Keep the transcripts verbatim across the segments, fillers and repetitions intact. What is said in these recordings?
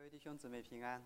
各位弟兄姊妹平安。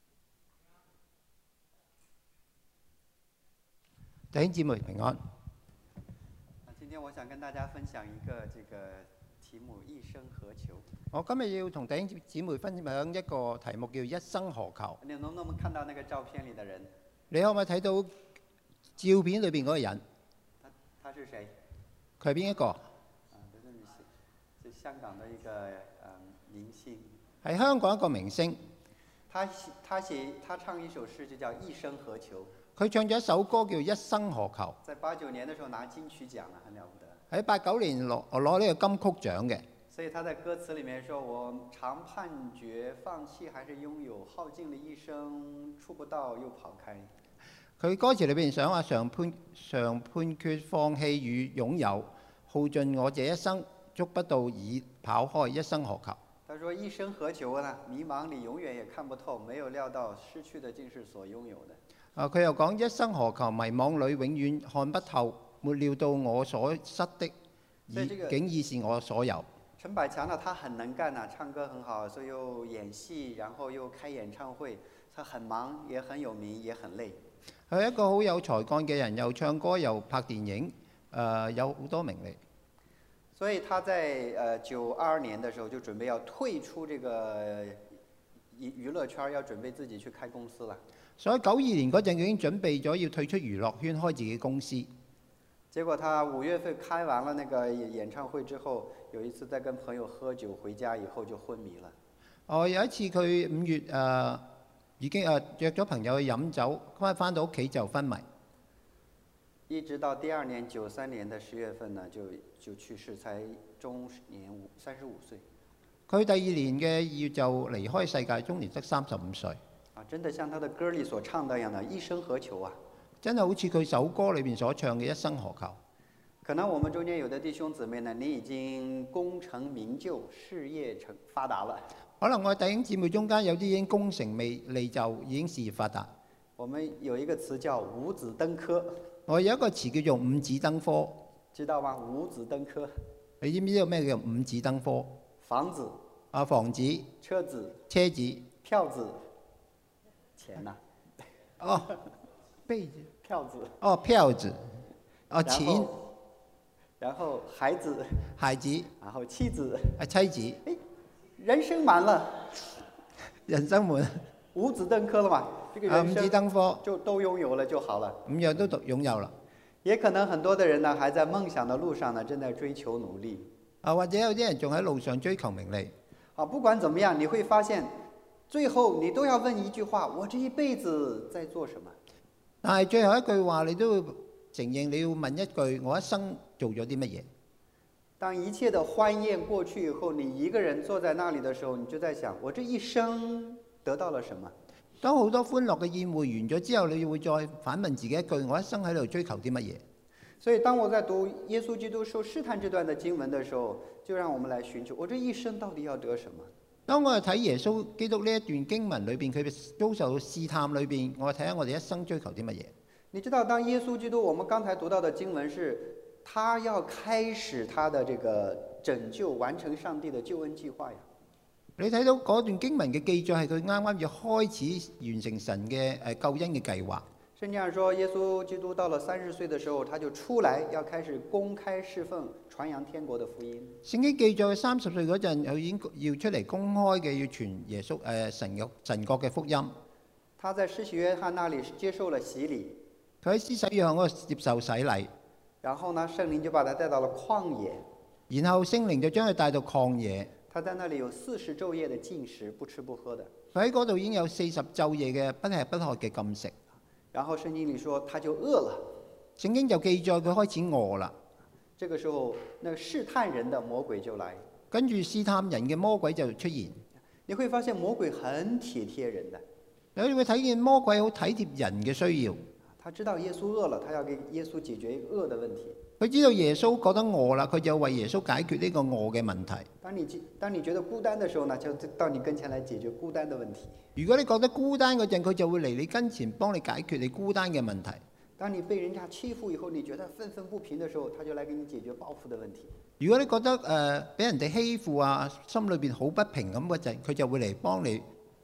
弟兄姊妹平安。 今天我想跟大家分享一个這個題目：一生何求。 我今日要同弟兄姊妹分享一個題目叫一生何求。 你能不能看到那個照片裡的人？ 你可唔可以睇到照片裏邊嗰個人？ 他他是誰？ 佢係邊一個？ 啊，這是是香港的一個嗯明星。 係香港一個明星。 他他寫他唱一首詩就叫《一生何求》。 佢唱咗一首歌叫《一生何求》。 在八九年的時候拿金曲獎啦，很了不得。 喺八九年攞攞呢個金曲獎嘅。 所以他在歌詞裡面說：我常判決放棄還是擁有，耗盡了一生，觸不到又跑開。 佢歌詞裏邊想話常判常判決放棄與擁有，耗盡我這一生，觸不到已跑開，一生何求？ 他說：一生何求呢？迷茫裡永遠也看不透，沒有料到失去的竟是所擁有的。 啊！佢又講一生何求，迷惘裡永遠看不透，沒料到我所失的，已竟已是我所有。 陳百強呢，他很能幹啊，唱歌很好，所以又演戲，然後又開演唱會，他很忙，也很有名，也很累。 佢係一個好有才幹嘅人，又唱歌又拍電影，誒、呃、有好多名利。 所以他在呃九二年的時候就準備要退出這個娛樂圈，要準備自己去開公司了。 所以九二年嗰陣已經準備咗要退出娛樂圈，開自己公司。 結果他五月份開完了那個演唱會之後，有一次在跟朋友喝酒，回家以後就昏迷了。 哦，有一次佢五月誒、呃、已經誒、呃、約咗朋友去飲酒，翻翻到屋企就昏迷。 一直到第二年九三年的十月份呢，就就去世，才終年五三十五歲。 佢第二年嘅二月就離開世界，終年得三十五歲。 啊，真的像他的歌裡所唱的一樣的，一生何求啊！ 真係好似佢首歌裏面所唱嘅一生何求。 可能我們中間有的弟兄姊妹呢，你已經功成名就，事業成發達了。 可能我弟兄姊妹中間有啲已經功成未利就，已經事業發達。 我們有一個詞叫五子登科。 我有一個詞叫做五子登科， 知道嗎？五子登科。 你知唔知道咩叫五子登科？ 房子。 啊，房子。 車子。 車子。 票子。錢呐、 啊？哦，被子。 票子。 哦，票子。哦，錢。 然後孩子。 孩子。 然後妻子。 啊，妻子。 哎，人生滿了。 人生滿。 五子登科了嘛？這個人生五子登科就都擁有了就好了。 五樣都擁有了。 也可能很多的人呢，還在夢想的路上呢，正在追求努力。 啊，或者有啲人仲喺路上追求名利。 啊，不管怎麼樣，你會發現，最後你都要問一句話：我這一輩子在做什麼？ 但係最後一句話，你都會承認你要問一句：我一生做咗啲乜嘢？ 當一切的歡宴過去以後，你一個人坐在那裡的時候，你就在想：我這一生得到了什麼？ 當好多歡樂嘅宴會完咗之後，你會再反問自己一句：我一生喺度追求啲乜嘢？ 所以當我在讀耶穌基督受試探這段的經文的時候，就讓我們來尋求：我這一生到底要得什麼？當我哋睇耶穌基督呢一段經文裏邊，佢遭受到試探裏邊，我哋睇下我哋一生追求啲乜嘢？ 你知道，當耶穌基督，我們剛才讀到的經文是，他要開始他的這個拯救，完成上帝的救恩計劃呀。 你睇到嗰段經文嘅記載係佢啱啱要開始完成神嘅誒救恩嘅計劃。 聖經上說，耶穌基督到了三十歲的時候，他就出來要開始公開侍奉，傳揚天國的福音。 聖經記載三十歲嗰陣，佢已經要出嚟公開嘅，要傳耶穌誒、呃、神嘅神國嘅福音。 他在施洗約翰那裡接受了洗禮。 佢喺施洗約翰嗰度接受洗禮。 然後呢，聖靈就把他帶到了曠野。 然後聖靈就將佢帶到曠野。 他在那裡有四十晝夜的禁食，不吃不喝的。 佢喺嗰度已經有四十晝夜嘅不吃不喝嘅禁食。 然後聖經裡說，他就餓了。 聖經就記載佢開始餓啦。 這個時候，那個試探人的魔鬼就來。 跟住試探人嘅魔鬼就出現。 你會發現魔鬼很體貼人的。 你會睇見魔鬼好體貼人嘅需要。 他知道耶穌餓了，他要給耶穌解決餓的問題。 佢知道耶穌覺得餓啦，佢就為耶穌解決呢個餓嘅問題。 當你當你覺得孤單的時候呢，就到你跟前來解決孤單的問題。 如果你覺得孤單嗰陣，佢就會嚟你跟前幫你解決你孤單嘅問題。 當你被人家欺負以後，你覺得憤憤不平的時候，他就來給你解決報復的問題。 如果你覺得誒俾、呃、人哋欺負啊，心裏邊好不平咁嗰陣，佢就會嚟幫你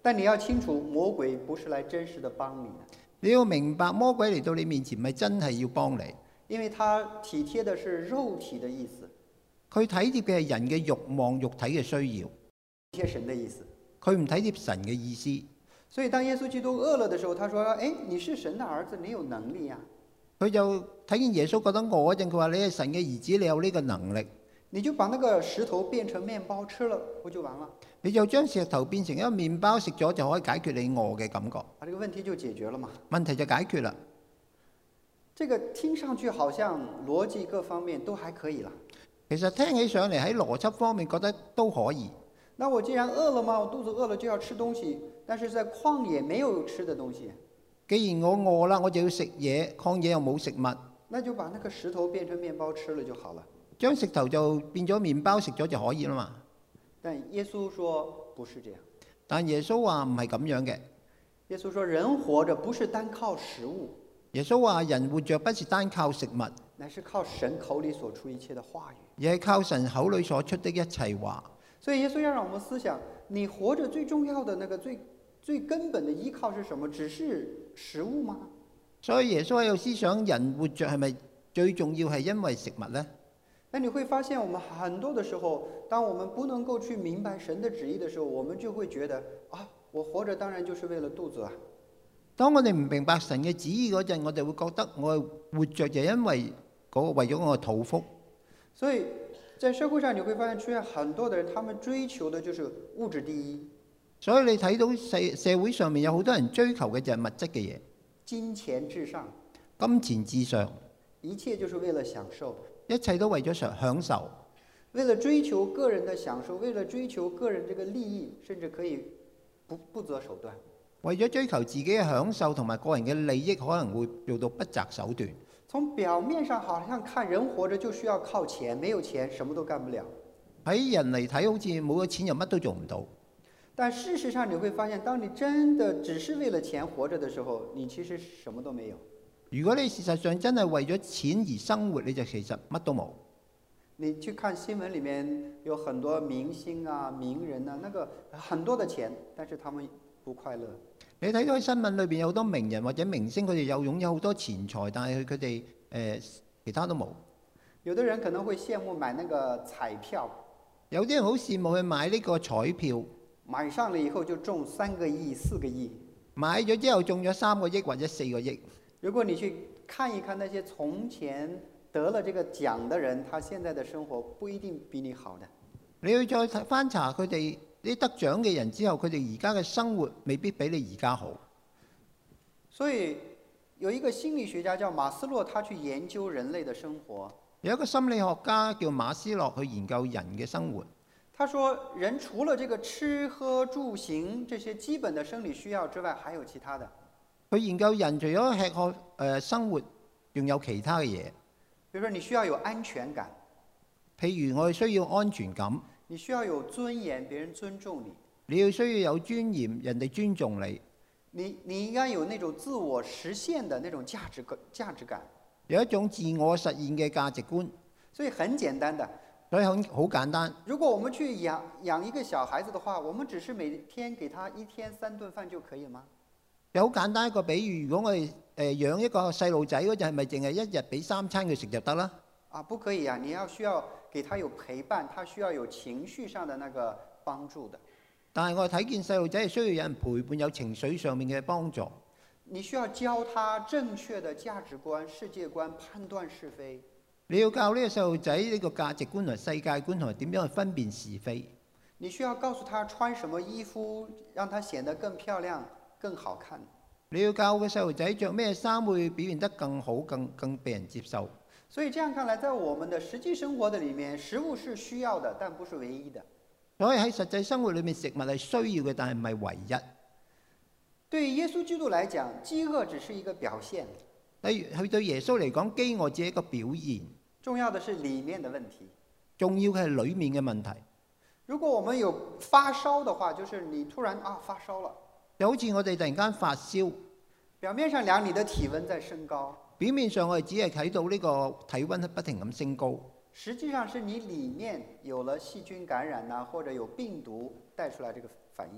但你要清楚，魔鬼不是來真實的幫你的， 你要明白魔鬼嚟到你面前，唔係真係要幫你， 因為他體貼的是肉體的意思， 佢體貼嘅係人嘅慾望、肉體嘅需要， 體貼神的意思。 佢唔體貼神嘅意思。 所以當耶穌基督餓了的時候，他說：哎，你是神的兒子，你有能力啊。 佢就睇見耶穌覺得餓嗰陣，佢話：你係神嘅兒子，你有呢個能力， 你就把那個石頭變成麵包吃了，不就完了？ 你就將石頭變成一個麵包食咗，就可以解決你餓嘅感覺， 啊，這個問題就解決了嘛。 問題就解決啦。 這個聽上去好像邏輯各方面都還可以啦。 其實聽起上嚟喺邏輯方面覺得都可以。 那我既然餓了嘛，我肚子餓了就要吃東西，但是在曠野沒有吃的東西。 既然我餓啦，我就要食嘢，曠野又冇食物， 那就把那個石頭變成麵包吃了就好了。 將石頭就變咗麵包食咗就可以啦嘛。 但耶穌說不是這樣。 但耶穌話唔係咁樣嘅。 耶穌說人活着不是單靠食物。 耶穌話人活着不是單靠食物， 乃是靠神口裏所出一切的話語， 而係靠神口裏所出的一切話。 所以耶穌要讓我們思想，你活着最重要的那個最最根本的依靠是什麼？只是食物嗎？ 所以耶穌喺度思想，人活着係咪最重要係因為食物呢？ 那你會發現，我們很多的時候，當我們不能夠去明白神的旨意的時候，我們就會覺得啊，我活着當然就是為了肚子啊。 當我哋唔明白神嘅旨意嗰陣，我哋會覺得我活着就因為嗰個為咗我嘅肚腹。 所以在社會上你會發現出現很多的人，他們追求的就是物質第一。 所以你睇到社社會上面有好多人追求嘅就係物質嘅嘢， 金錢至上， 金錢至上， 一切就是為了享受， 一切都為咗享享受， 為了追求個人的享受，為了追求個人這個利益，甚至可以不不擇手段。 為咗追求自己嘅享受同埋個人嘅利益，可能會做到不擇手段。 從表面上好像看人活着就需要靠錢，沒有錢什麼都幹不了。 喺人嚟睇好似冇咗錢又乜都做唔到。 但事實上你會發現，當你真的只是為了錢活着的時候，你其實什麼都沒有。 如果你事實上真係為咗錢而生活，你就其實乜都冇。 你去看新聞裡面有很多明星啊、名人啊，那個很多的錢，但是他們不快樂。 你睇到新聞裏邊有好多名人或者明星，佢哋有擁有好多錢財，但係佢哋誒其他都冇。 有的人可能會羨慕買那個彩票， 有啲人好羨慕去買呢個彩票， 買上了以後就中三個億、四個億。 買咗之後中咗三個億或者四個億。 如果你去看一看那些從前得了這個獎的人，他現在的生活不一定比你好的。 你要再睇翻查佢哋啲得獎嘅人之後，佢哋而家嘅生活未必比你而家好。 所以有一個心理學家叫馬斯洛，他去研究人類的生活。 有一個心理學家叫馬斯洛去研究人嘅生活。 他說，人除了這個吃喝住行這些基本的生理需要之外，還有其他的。 佢研究人除咗吃喝誒生活，仲有其他嘅嘢。 比如說，你需要有安全感。 譬如我哋需要安全感。 你需要有尊嚴，別人尊重你。 你要需要有尊嚴，人哋尊重你。 你你應該有那種自我實現的那種價值感，價值感。 有一種自我實現嘅價值觀。 所以很簡單的。 所以很好簡單。 如果我們去養養一個小孩子的話，我們只是每天給他一天三頓飯就可以嗎？ 有好簡單一個比喻，如果我哋誒養一個細路仔嗰陣，係咪淨係一日俾三餐佢食就得啦？ 啊，不可以啊！你要需要給他有陪伴，他需要有情緒上的那個幫助的。 但係我哋睇見細路仔係需要有人陪伴，有情緒上面嘅幫助。 你需要教他正確的價值觀、世界觀，判斷是非。 你要教呢個細路仔呢個價值觀同世界觀，同埋點樣去分辨是非。 你需要告訴他穿什麼衣服，讓他顯得更漂亮、更好看。 你要教個細路仔着咩衫會表現得更好、更更被人接受。 所以這樣看來，在我們的實際生活的裡面，食物是需要的，但不是唯一的。 所以喺實際生活裏面，食物係需要嘅，但係唔係唯一。 對耶穌基督來講，飢餓只是一個表現。 例如，佢對耶穌嚟講，飢餓只係一個表現。 重要的是裡面的問題。 重要嘅係裡面嘅問題。 如果我們有發燒的話，就是你突然啊發燒了。 就好似我哋突然間發燒， 表面上量你的體溫在升高。 表面上我哋只係睇到呢個體溫不停咁升高。 實際上是你裡面有了細菌感染啊，或者有病毒帶出來這個反應。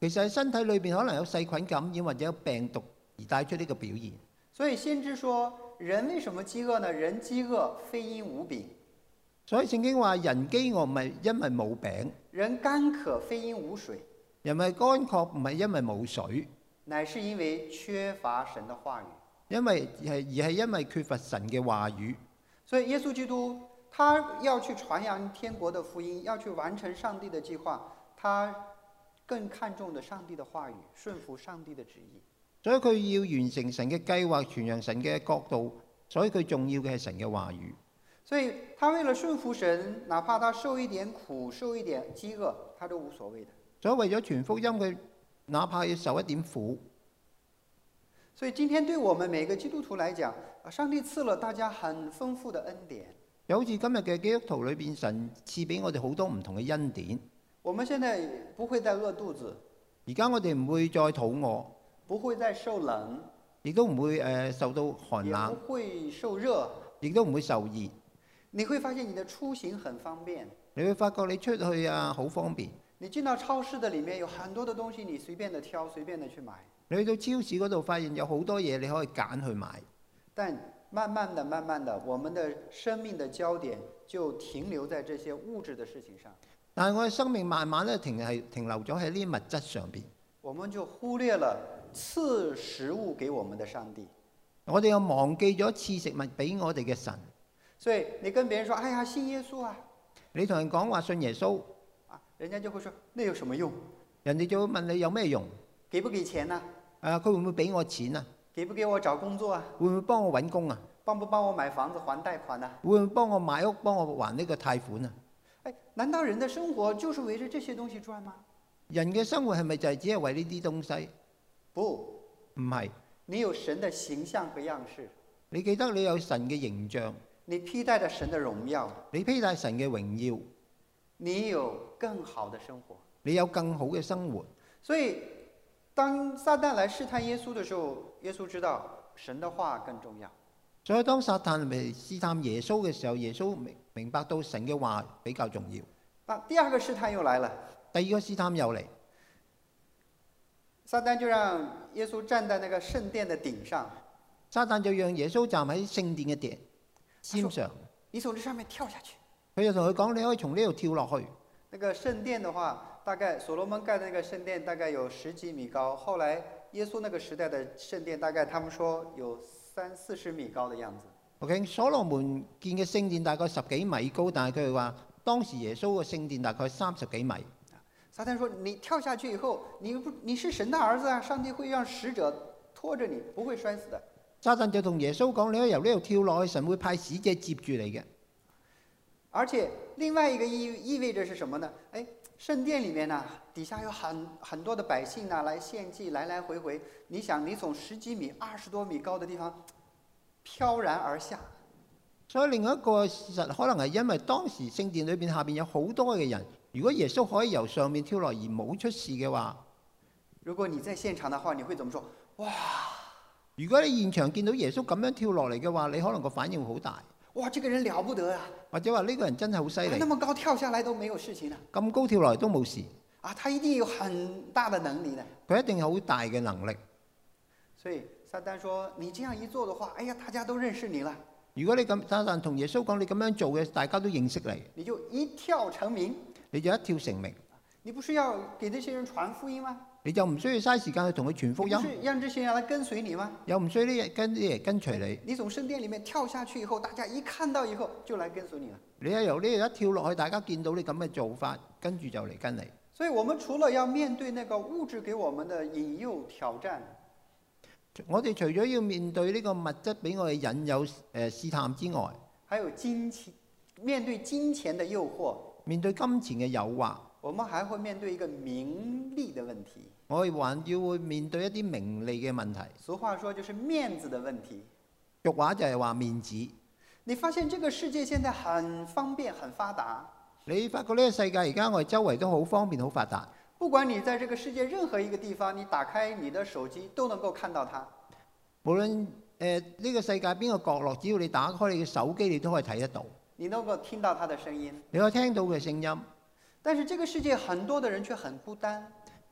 其實喺身體裏邊可能有細菌感染或者有病毒而帶出呢個表現。 所以先知說，人為什麼飢餓呢？人飢餓非因無餅。 所以聖經話人飢餓唔係因為冇餅， 人乾渴非因無水。 人係乾渴唔係因為冇水， 乃是因為缺乏神的話語。 因為係而係因為缺乏神嘅話語。 所以耶穌基督他要去傳揚天國的福音，要去完成上帝的計劃，他更看重的上帝的話語，順服上帝的旨意。 所以佢要完成神嘅計劃，傳揚神嘅國度，所以佢重要嘅係神嘅話語。 所以他為了順服神，哪怕他受一點苦，受一點飢餓，他都無所謂的。 所以為咗傳福音，佢哪怕要受一點苦。 所以今天對我們每個基督徒來講，上帝賜了大家很豐富的恩典。 就好似今日嘅基督徒裏邊，神賜俾我哋好多唔同嘅恩典。 我們現在不會再餓肚子， 而家我哋唔會再肚餓， 不會再受冷， 亦都唔會誒、呃、受到寒冷， 也不會受熱， 亦都唔會受熱。 你會發現你的出行很方便， 你會發覺你出去啊好方便。 你進到超市的裡面有很多的東西，你隨便的挑，隨便的去買。 你去到超市嗰度，發現有好多嘢你可以揀去買。 但慢慢的、慢慢的，我們的生命的焦點就停留在這些物質的事情上。 但係我嘅生命慢慢咧停係停留咗喺呢啲物質上邊。 我們就忽略了賜食物給我們的上帝。 我哋又忘記咗賜食物俾我哋嘅神。 所以你跟別人說：哎呀，信耶穌啊！ 你同人講話信耶穌， 啊，人家就會說：那有什麼用？ 人哋就會問你有咩用？ 給不給錢啊？ 誒，佢會唔會俾我錢啊？ 給不給我找工作啊？ 會唔會幫我揾工啊？ 幫不幫我買房子還貸款啊？ 會唔會幫我買屋，幫我還呢個貸款啊？ 哎，難道人的生活就是圍着這些東西轉嗎？ 人嘅生活係咪就係只係為呢啲東西？ 不， 唔係。 你有神的形象和樣式， 你記得你有神嘅形象， 你披戴着神的榮耀， 你披戴神嘅榮耀， 你有更好的生活， 你有更好嘅生活。 所以當撒旦來試探耶穌的時候，耶穌知道神的話更重要。 所以當撒旦嚟試探耶穌嘅時候，耶穌明明白到神嘅話比較重要。 啊，第二個試探又來了， 第二個試探又嚟， 撒旦就讓耶穌站在那個聖殿的頂上， 撒旦就讓耶穌站喺聖殿嘅頂尖上， 你從這上面跳下去。 佢就同佢講：你可以從呢度跳落去。 那個聖殿的話，大概所羅門蓋的那個聖殿大概有十幾米高，後來耶穌那個時代的聖殿大概他們說有三四十米高的樣子。 OK， 所羅門建嘅聖殿大概十幾米高，但係佢哋話當時耶穌嘅聖殿大概三十幾米。 撒旦說：你跳下去以後，你不你是神的兒子啊，上帝會讓使者拖着你，不會摔死的。 撒旦就同耶穌講：你可以由呢度跳落去，神會派使者接住你嘅。 而且另外一個意意味着是什麼呢？哎，聖殿裡面呢，底下有很很多的百姓呢，來獻祭，來來回回。你想，你從十幾米、二十多米高的地方飄然而下。 所以另外一個事實可能係因為當時聖殿裏邊下邊有好多嘅人，如果耶穌可以由上面跳落而冇出事嘅話， 如果你在現場的話，你會怎麼說？哇！ 如果你現場見到耶穌咁樣跳落嚟嘅話，你可能個反應會好大。 哇！這個人了不得啊！ 或者話呢個人真係好犀利， 那麼高跳下來都沒有事情啊！ 咁高跳落嚟都冇事啊！他一定有很大的能力的。 佢一定有好大嘅能力。 所以撒旦說：你這樣一做的話，哎呀，大家都認識你了。 如果你咁撒旦同耶穌講你咁樣做嘅，大家都認識你， 你就一跳成名， 你就一跳成名。 你不是要給這些人傳福音嗎？ 你就唔需要嘥時間去同佢傳福音， 不是讓這些人來跟隨你嗎？ 又唔需要啲跟啲人跟隨你。 你從聖殿裡面跳下去以後，大家一看到以後就來跟隨你了。 你一由呢度一跳落去，大家見到你咁嘅做法，跟住就嚟跟你。 所以我們除了要面對那個物質給我們的引誘挑戰， 我哋除咗要面對呢個物質俾我哋引誘誒試探之外， 還有金錢，面對金錢的誘惑， 面對金錢嘅誘惑， 我們還會面對一個名利的問題。 我哋還要會面對一啲名利嘅問題。 俗話說就是面子的問題。 俗話就係話面子。 你發現這個世界現在很方便、很發達。 你發覺呢個世界而家我哋周圍都好方便、好發達。 不管你在這個世界任何一個地方，你打開你的手機都能夠看到它。 無論誒呢個世界邊個角落，只要你打開你嘅手機，你都可以睇得到。 你能夠聽到它的聲音。 你可以聽到佢嘅聲音。 但是這個世界很多的人卻很孤單。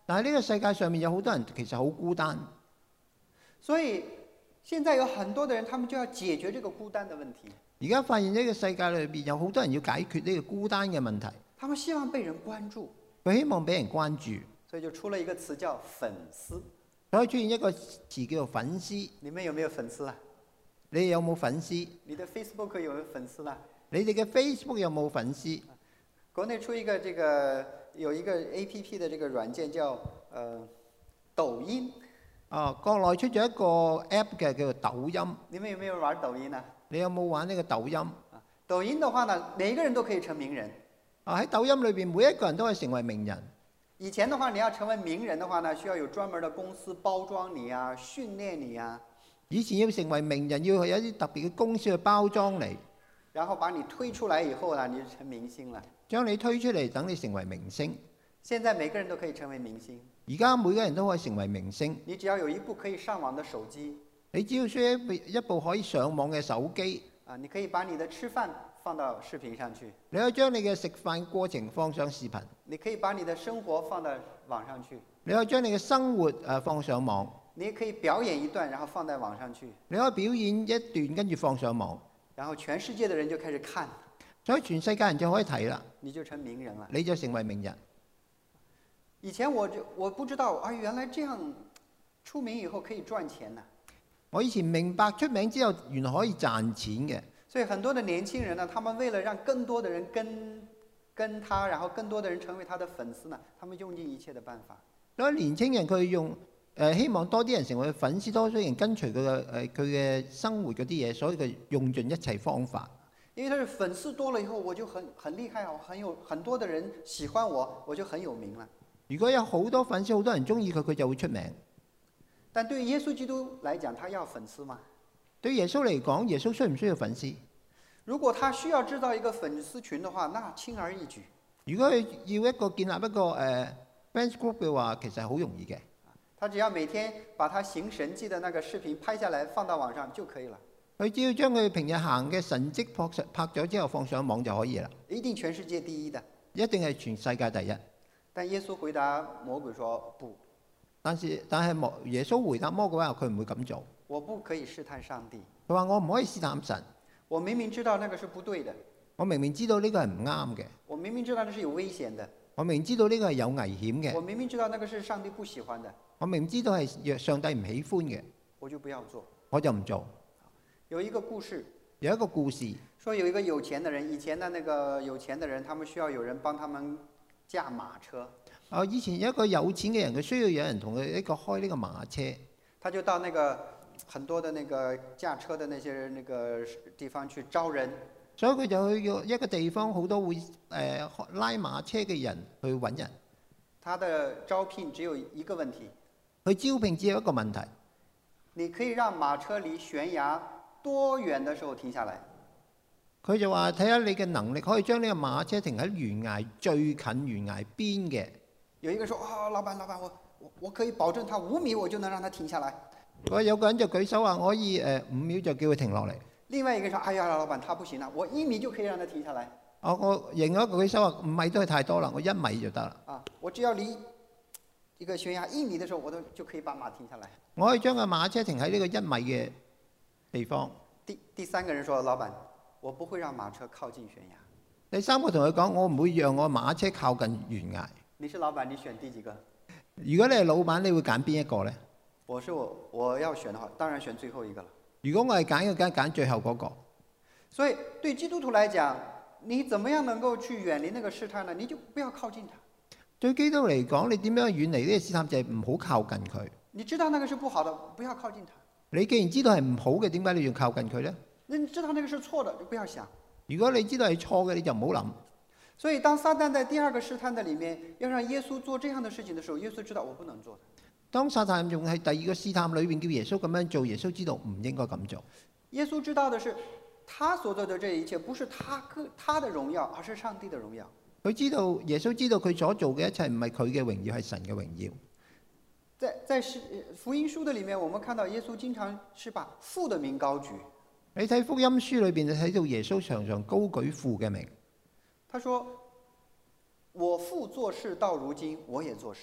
但係呢個世界上面有好多人其實好孤單， 所以現在有很多的人，他們就要解決這個孤單的問題。 而家發現呢個世界裏邊有好多人要解決呢個孤單嘅問題， 他們希望被人關注， 佢希望俾人關注， 所以就出了一個詞叫粉絲。 所以出現一個詞叫做粉絲。 你們有沒有粉絲啊？ 你有冇粉絲？ 你的 Facebook 有沒有粉絲啦？ 你哋嘅 Facebook 有冇粉絲？ 國內出一個這個有一個 A P P 的這個軟件叫呃抖音。 哦，國內出咗一個 app 嘅叫做抖音。 你們有沒有玩抖音啊？ 你有冇玩呢個抖音？啊， 抖音的話呢，每一個人都可以成名人。 啊，喺抖音裏邊，每一個人都可以成為名人。 以前的話，你要成為名人的話呢，需要有專門的公司包裝你啊，訓練你啊。 以前要成為名人，要有一啲特別嘅公司去包裝你， 然後把你推出來以後呢，你就成明星了。 將你推出嚟，等你成為明星。 現在每個人都可以成為明星。 而家每個人都可以成為明星。 你只要有一部可以上網的手機， 你只要需要一一部可以上網嘅手機， 啊，你可以把你的吃飯放到視頻上去。 你可以將你嘅食飯過程放上視頻。 你可以把你的生活放到網上去。 你可以將你嘅生活誒放上網。 你也可以表演一段，然後放在網上去。 你可以表演一段，跟住放上網， 然後全世界的人就開始看， 所以全世界人就可以睇啦。 你就成名人了。 你就成為名人。 以前我就我不知道啊，原來這樣出名以後可以賺錢呢。 我以前明白出名之後原來可以賺錢嘅， 所以很多的年輕人呢，他們為了讓更多的人跟跟他，然後更多的人成為他的粉絲呢，他們用盡一切的辦法。 所以年輕人佢用誒、呃、希望多啲人成為粉絲，多啲人跟隨佢嘅誒佢嘅生活嗰啲嘢，所以佢用盡一切方法。 因為他是粉絲多了以後，我就很很厲害，我很有很多的人喜歡我，我就很有名了。 如果有好多粉絲，好多人中意佢，佢就會出名。 但對耶穌基督來講，他要粉絲嗎？ 對耶穌嚟講，耶穌需唔需要粉絲？ 如果他需要製造一個粉絲群的話，那輕而易舉。 如果佢要一個建立一個誒、呃、fans group 嘅話，其實係好容易嘅。 他只要每天把他行神蹟的那個視頻拍下來，放到網上就可以了。 佢只要將佢平日行嘅神蹟拍實拍咗之後放上網就可以啦。 一定全世界第一的。 一定係全世界第一。 但耶穌回答魔鬼說：不。 但是但係魔耶穌回答魔鬼話：佢唔會咁做。 我不可以試探上帝。 佢話：我唔可以試探神。 我明明知道那個是不對的。 我明明知道呢個係唔啱嘅。 我明明知道那是有危險的。 我明明知道呢個係有危險嘅。 我明明知道那個是上帝不喜歡的。 我明明知道係上帝唔喜歡嘅。 我就不要做。 我就唔做。 有一個故事。 有一個故事。 說有一個有錢的人，以前的那個有錢的人，他們需要有人幫他們駕馬車。 啊！以前有一個有錢嘅人，佢需要有人同佢一個開呢個馬車。他就到那個很多的那個駕車的那些那個地方去招人。 所以佢就去一個地方，好多會誒、呃、拉馬車嘅人去揾人。 他的招聘只有一個問題。 佢招聘只有一個問題。 你可以讓馬車離懸崖多遠的時候停下來？ 佢就話睇下你嘅能力，可以將呢個馬車停喺懸崖最近懸崖邊嘅。 有一個說：啊，老闆，老闆，我我我可以保證他五米我就能讓他停下來。 我有個人就舉手話：我可以誒五秒就叫佢停落嚟。 另外一個說：哎呀，老闆，他不行啦，我一米就可以讓他停下來。 哦，我另外一個舉手話：五米都係太多啦，我一米就得啦。 啊，我只要離一個懸崖一米的時候，我都就可以把馬停下來。 我可以將個馬車停喺呢個一米嘅地方。 第第三個人說：老闆，我不會讓馬車靠近懸崖。 第三個同佢講：我唔會讓我馬車靠近懸崖。 你是老闆，你選第幾個？ 如果你係老闆，你會揀邊一個呢？ 我是我，我要選的話，當然選最後一個了。 如果我係揀嘅，梗係揀最後嗰個。 所以對基督徒來講，你怎麼樣能夠去遠離那個試探呢？你就不要靠近他。 對基督嚟講，你點樣遠離呢個試探？就係唔好靠近佢。 你知道那個是不好的，不要靠近他。 你既然知道係唔好嘅，點解你要靠近佢呢？ 你知道那個是錯的，就不要想。 如果你知道係錯嘅，你就唔好諗。 所以當撒旦在第二個試探的裡面要讓耶穌做這樣的事情的時候，耶穌知道我不能做的。 當撒旦用喺第二個試探裏邊叫耶穌咁樣做，耶穌知道唔應該咁做。 耶穌知道的是，他所做的這一切不是他個他的榮耀，而是上帝的榮耀。 佢知道耶穌知道佢所做嘅一切唔係佢嘅榮耀，係神嘅榮耀。 在在福音書的裡面，我們看到耶穌經常是把父的名高舉。 你睇福音書裏邊，你睇到耶穌常常高舉父嘅名。 他說：我父做事到如今，我也做事。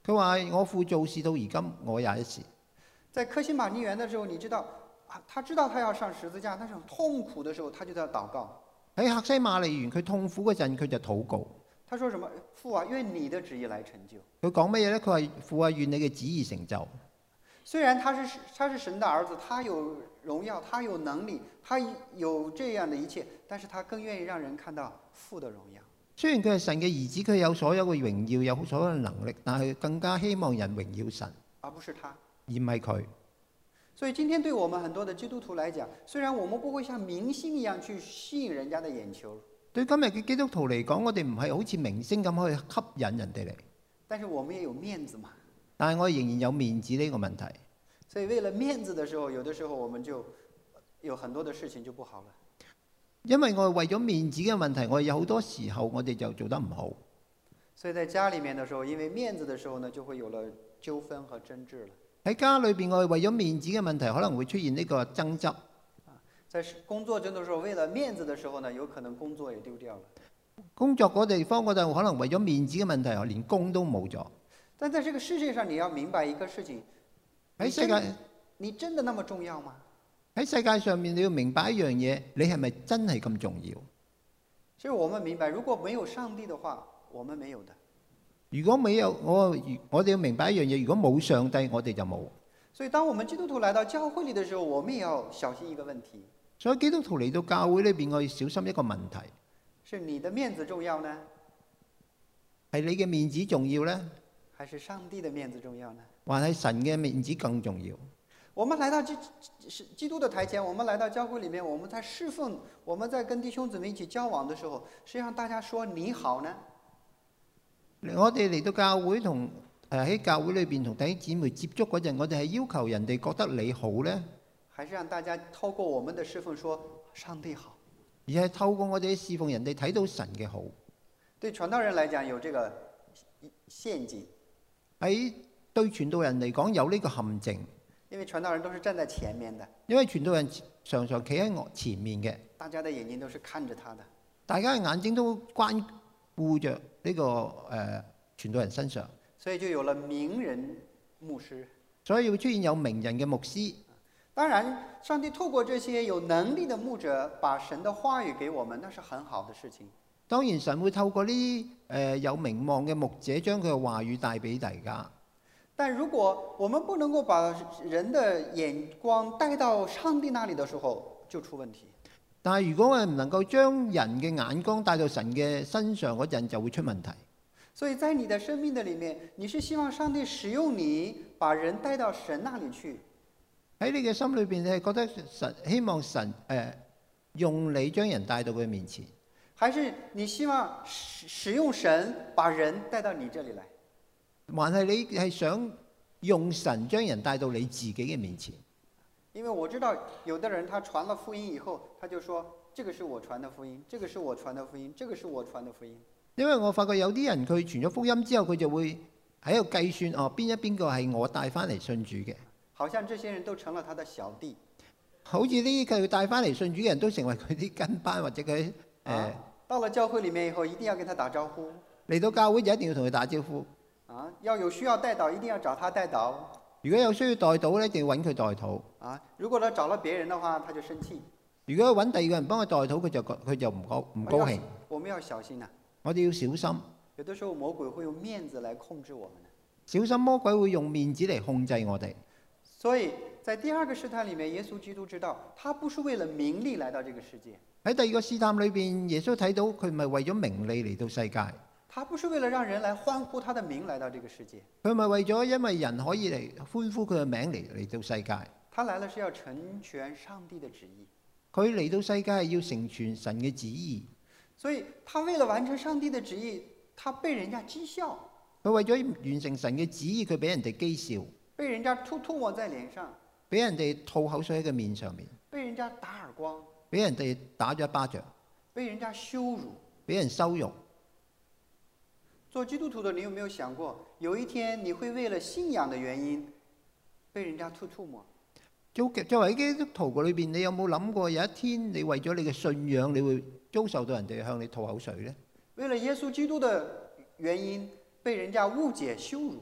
佢話：我父做事到如今，我也一時。 在克西馬尼園的時候，你知道啊，他知道他要上十字架，但是很痛苦的時候，他就在禱告。 喺客西馬尼園，佢痛苦嗰陣，佢就禱告。 他說什麼？父啊，願你的旨意來成就。 佢講乜嘢呢？佢話：父啊，願你嘅旨意成就。 雖然他是他是神的兒子，他有榮耀，他有能力，他有這樣的一切，但是他更願意讓人看到父的榮耀。 雖然佢係神嘅兒子，佢有所有嘅榮耀，有所有嘅能力，但係更加希望人榮耀神， 而不是他， 而唔係佢。 所以今天對我們很多的基督徒來講，雖然我們不會像明星一樣去吸引人家的眼球， 對今日嘅基督徒嚟講，我哋唔係好似明星咁去吸引人哋嚟， 但是我們也有面子嘛。 但係我哋仍然有面子呢個問題。 所以為了面子的時候，有的時候我們就有很多的事情就不好了。 因為我哋為咗面子嘅問題，我哋有好多時候我哋就做得唔好。 所以在家裡面的時候，因為面子的時候呢，就會有了糾紛和爭執了。 喺家裏邊，我哋為咗面子嘅問題，可能會出現呢個爭執。 在工作中的時候，為了面子的時候呢，有可能工作也丟掉了。 工作嗰地方嗰度，可能為咗面子嘅問題，連工都冇咗。 但在這個世界上，你要明白一個事情， 喺世界， 你真的那麼重要嗎？ 喺世界上面，你要明白一樣嘢，你係咪真係咁重要？ 所以我們明白，如果沒有上帝的話，我們沒有的。 如果沒有我，我哋要明白一樣嘢，如果冇上帝，我哋就冇。 所以當我們基督徒來到教會裡的時候，我們也要小心一個問題。 所以基督徒嚟到教會裏邊，我要小心一個問題： 是你的面子重要呢？ 係你嘅面子重要呢？ 還是上帝的面子重要呢？ 還係神嘅面子更重要？ 我們來到基基督的台前，我們來到教會裡面，我們在侍奉，我們在跟弟兄姊妹一起交往的時候，是讓大家說你好呢？ 我哋嚟到教會同誒喺教會裏邊同弟兄姊妹接觸嗰陣，我哋係要求人哋覺得你好呢？ 還是讓大家透過我們的侍奉說上帝好？ 而係透過我哋侍奉人哋睇到神嘅好。 對傳道人來講，有這個陷阱。 喺對傳道人嚟講有呢個陷阱， 因為傳道人都是站在前面的， 因為傳道人常常企喺我前面嘅， 大家的眼睛都是看着他的， 大家嘅眼睛都關顧着呢個誒傳道人身上， 所以就有了名人牧師， 所以會出現有名人嘅牧師。 當然，上帝透過這些有能力的牧者，把神的話語給我們，那是很好的事情。 當然，神會透過呢啲誒有名望嘅牧者，將佢嘅話語帶俾大家。 但如果我們不能夠把人的眼光帶到上帝那裡的時候，就出問題。 但係如果我哋唔能夠將人嘅眼光帶到神嘅身上嗰陣，就會出問題。 所以在你的生命的裡面，你是希望上帝使用你，把人帶到神那裡去。 喺你嘅心裏邊，你係覺得神希望神誒、呃、用你將人帶到佢面前， 還是你希望使使用神把人帶到你這裡來？ 還係你係想用神將人帶到你自己嘅面前？ 因為我知道有的人他傳了福音以後，他就說：這個是我傳的福音，這個是我傳的福音，這個是我傳的福音。 因為我發覺有啲人佢傳咗福音之後，佢就會喺度計算哦，邊一邊個係我帶翻嚟信主嘅。 好像這些人都成了他的小弟， 好似呢啲佢帶翻嚟信主嘅人都成為佢啲跟班或者佢誒、呃啊。到了教會裡面以後，一定要跟他打招呼。 嚟到教會就一定要同佢打招呼。 啊，要有需要代禱，一定要找他代禱。 如果有需要代禱咧，一定要揾佢代禱。 啊，如果他找了別人的話，他就生氣。 如果揾第二個人幫佢代禱，佢就佢就唔高唔高興。 我們要小心啊！ 我哋要小心。 有的時候魔鬼會用面子來控制我們。 小心魔鬼會用面子嚟控制我哋。 所以在第二個試探裡面，耶穌基督知道，他不是為了名利來到這個世界。 喺第二個試探裏邊，耶穌睇到佢唔係為咗名利嚟到世界。 他不是為了讓人來歡呼他的名來到這個世界。 佢唔係為咗因為人可以嚟歡呼佢嘅名嚟嚟到世界。 他來了是要成全上帝的旨意。 佢嚟到世界係要成全神嘅旨意。 所以他為了完成上帝的旨意，他被人家譏笑。 佢為咗完成神嘅旨意，佢俾人哋譏笑。 被人家吐吐沫在臉上， 俾人哋吐口水喺佢面上面， 被人家打耳光， 俾人哋打咗一巴掌， 被人家羞辱， 俾人羞辱。 做基督徒的你有沒有想過，有一天你會為了信仰的原因被人家吐吐沫？ 作作為基督徒嘅裏邊，你有冇諗過有一天你為咗你嘅信仰，你會遭受到人哋向你吐口水呢？ 為了耶穌基督的原因被人家誤解羞辱？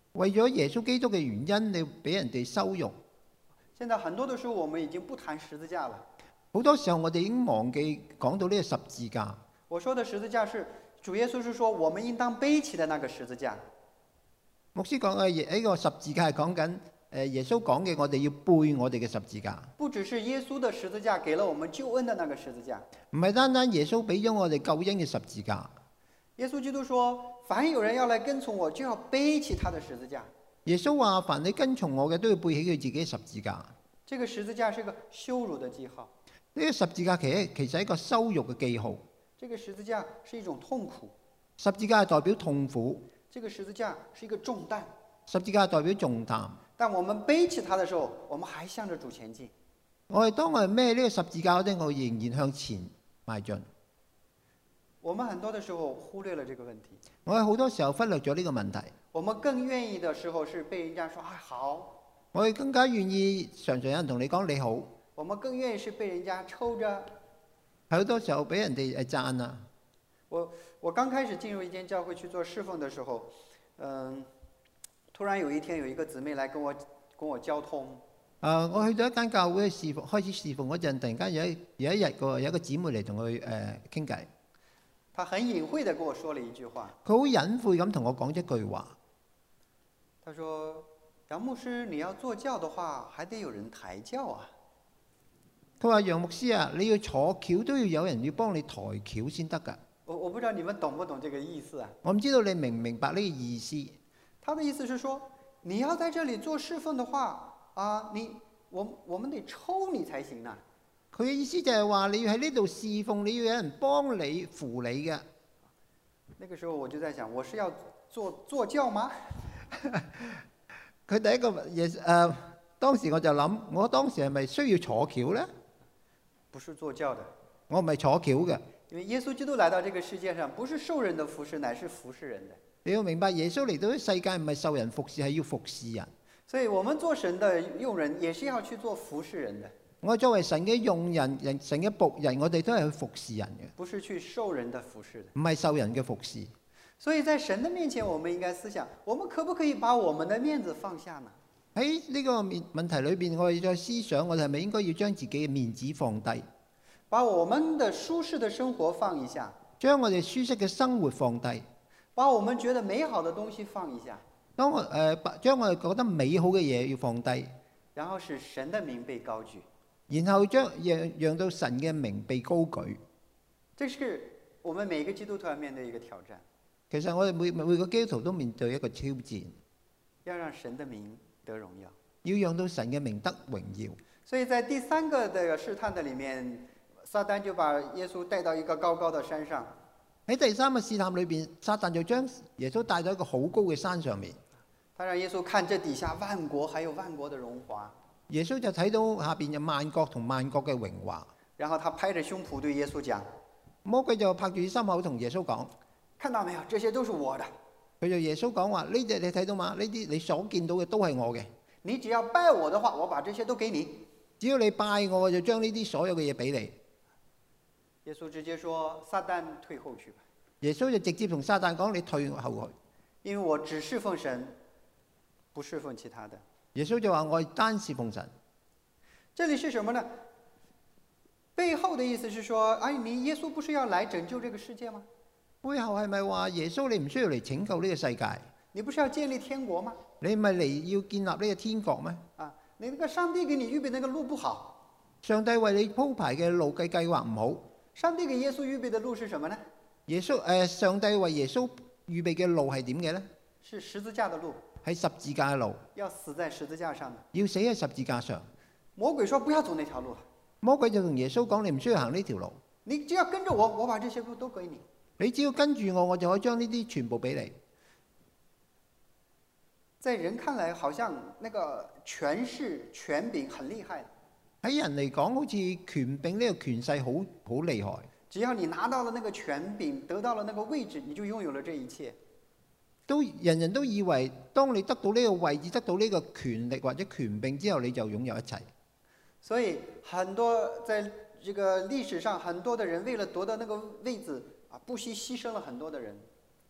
為咗耶穌基督嘅原因，你俾人哋羞辱。 現在很多的時候，我們已經不談十字架了。 好多時候我哋已經忘記講到呢個十字架。 我說的十字架是主耶穌是說我們應當背起的那個十字架。 牧師講嘅呢個十字架係講緊誒耶穌講嘅，我哋要背我哋嘅十字架。 不只是耶穌的十字架給了我們救恩的那個十字架， 唔係單單耶穌俾咗我哋救恩嘅十字架。 耶穌基督說：凡有人要來跟從我，就要背起他的十字架。 耶穌話：凡你跟從我嘅，都要背起佢自己嘅十字架。 這個十字架是一個羞辱的記號。 呢個十字架其實其實係一個羞辱嘅記號。 這個十字架是一種痛苦。 十字架係代表痛苦。 這個十字架是一個重擔。 十字架係代表重擔。 但我們背起它的時候，我們還向着主前進。 我哋當我哋孭呢個十字架嗰陣，我仍然向前邁進。 我們很多的時候忽略了這個問題。 我哋好多時候忽略咗呢個問題。 我們更願意的時候是被人家說：哎，好。 我哋更加願意常常有人同你講你好。 我們更願意是被人家抽着。 係好多時候俾人哋誒讚啊！ 我我剛開始進入一間教會去做侍奉的時候，嗯，突然有一天有一個姊妹來跟我跟我交通。 誒、呃，我去到一間教會侍奉，開始侍奉嗰陣，突然間有一有一日個有一個姊妹嚟同佢誒傾偈。 她很隱晦地跟我說了一句話。 佢好隱晦咁同我講一句話。 他說：楊牧師，你要坐轎的話，還得有人抬轎啊。 佢話：楊牧師啊，你要坐轎都要有人要幫你抬轎先得㗎。 我我不知道你們懂不懂這個意思啊？ 我唔知道你明唔明白呢個意思。 他的意思是說，你要在這裡做侍奉的話，啊，你我我們得抽你才行啊。 佢嘅意思就係話你要喺呢度侍奉，你要有人幫你扶你嘅。 那個時候我就在想，我是要坐坐轎嗎？ 佢第一個嘢誒、呃，當時我就諗，我當時係咪需要坐轎呢？ 不是坐轎的， 我唔係坐轎嘅。 因為耶穌基督來到這個世界上，不是受人的服侍，乃是服侍人的。 你要明白，耶穌嚟到呢世界唔係受人服侍，係要服侍人。 所以，我們做神的用人，也是要去做服侍人的。 我作為神嘅用人，人神嘅僕人，我哋都係去服侍人嘅， 不是去受人的服侍的。 唔係受人嘅服侍。 所以在神的面前，我們應該思想：我們可不可以把我們的面子放下呢？ 喺呢個面問題裏邊，我哋再思想，我哋係咪應該要將自己嘅面子放低， 把我們的舒適的生活放一下， 將我哋舒適嘅生活放低， 把我們覺得美好的東西放一下。 當我誒、呃、將我哋覺得美好嘅嘢要放低， 然後使神的名被高舉， 然後將讓讓到神嘅名被高舉。 這是我們每個基督徒要面對一個挑戰。 其實我哋每每個基督徒都面對一個挑戰， 要讓神的名得榮耀， 要讓到神嘅名得榮耀。 所以在第三個的試探的裡面，撒旦就把耶穌帶到一個高高的山上。 喺第三個試探裏邊，撒旦就將耶穌帶到一個好高嘅山上面。 他讓耶穌看這底下萬國，還有萬國的榮華。 耶穌就睇到下邊有萬國同萬國嘅榮華。 然後他拍着胸脯對耶穌講： 魔鬼就拍住心口同耶穌講： 看到沒有？這些都是我的。 佢就耶穌講話：呢啲你睇到嘛？呢啲你所見到嘅都係我嘅。 你只要拜我的話，我把這些都給你。 只要你拜我，我就將呢啲所有嘅嘢俾你。 耶穌直接說：撒旦退後去吧。 耶穌就直接同撒旦講：你退後去。 因為我只侍奉神，不侍奉其他的。 耶穌就話：我單侍奉神。 這裡是什麼呢？背後的意思是說，哎，你耶穌不是要來拯救這個世界嗎？ 背後係咪話耶穌你唔需要嚟拯救呢個世界？ 你不是要建立天國嗎？ 你唔係嚟要建立呢個天國咩？ 啊，你那個上帝給你預備那個路不好。 上帝為你鋪排嘅路計計劃唔好。 上帝給耶穌預備的路是什麼呢？ 耶穌誒、呃，上帝為耶穌預備嘅路係點嘅呢？ 是十字架的路。 係十字架嘅路。 要死在十字架上的。 要死喺十字架上。 魔鬼說不要走那條路。 魔鬼就同耶穌講：你唔需要行呢條路。 你只要跟着我，我把這些路都給你。 你只要跟住我，我就可以將呢啲全部俾你。 在人看來，好像那個權勢權柄很厲害。 喺人嚟講，好似權柄呢個權勢好好厲害。 只要你拿到了那個權柄，得到了那個位置，你就擁有了這一切。 都人人都以為，當你得到呢個位置，得到呢個權力或者權柄之後，你就擁有一切。 所以很多在這個歷史上，很多的人為了奪得那個位置啊，不惜犧牲了很多的人。